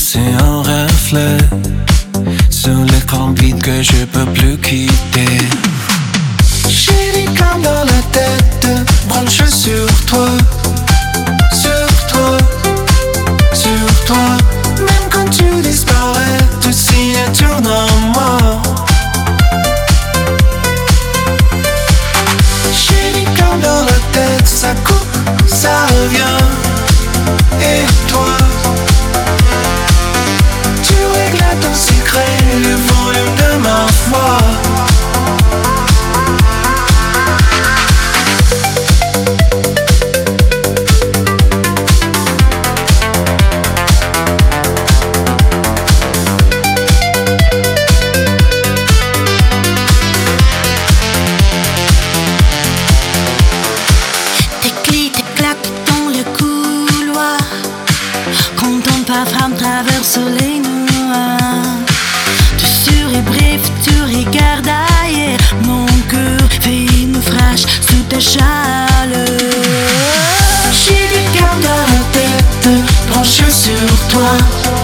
C'est un reflet sur l'écran vide que je peux plus quitter. J'ai des câbles dans la tête, branché sur toi, sur toi, sur toi. Même quand tu disparais, tu signes ton amour. J'ai des câbles dans la tête, ça coupe, ça revient. Et toi, tu règles à ton secret le volume de ma voix. Tes clics, tes claques dans le couloir. Quand ton parfum traverse les noirs. Tu souris bref, tu regardes ailleurs. Mon cœur fait une naufrage sous ta chaleur. J'ai des câbles dans la tête, branchés sur toi.